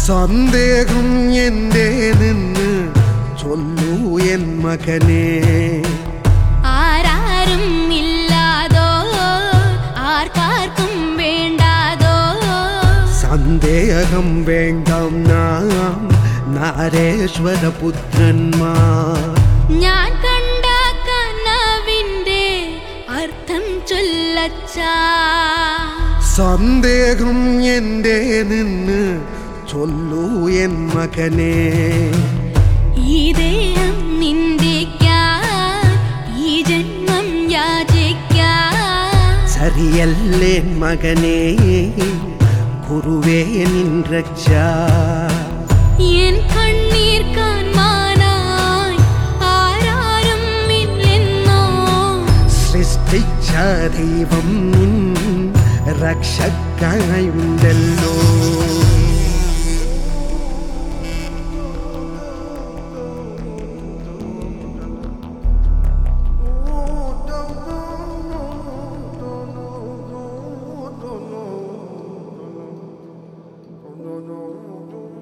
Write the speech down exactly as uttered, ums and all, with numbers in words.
സന്ദേഹം എന്റേതെന്ന് ചൊല്ലൂ N മകനേ. ആരാരും ഇല്ലാതോ ആർക്കാർക്കും വേണ്ടാതോ സന്ദേഹം വേണ്ടാം നാം നാരേശ്വരപുത്രന്മാർ. ഞാൻ കണ്ട കനവിന്റെ അർത്ഥം ചൊല്ലച്ചാ. സന്ദേഹം എന്റേതെന്ന് ചൊല്ലൂ എൻ മകനേ. ഈ ദേഹം നിന്ദിക്കാൻ ഈ ജന്മം യാചിക്കാൻ സരിയല്ലേ മകനേ ഗുരുവേ നിൻ രക്ഷ. എൻ കണ്ണീർ കാൺമാനായി ആരാരും ഇല്ലെന്നോ സൃഷ്ടിച്ച ദൈവം നിൻ രക്ഷക്കായുണ്ടല്ലോ. No, no, no, no.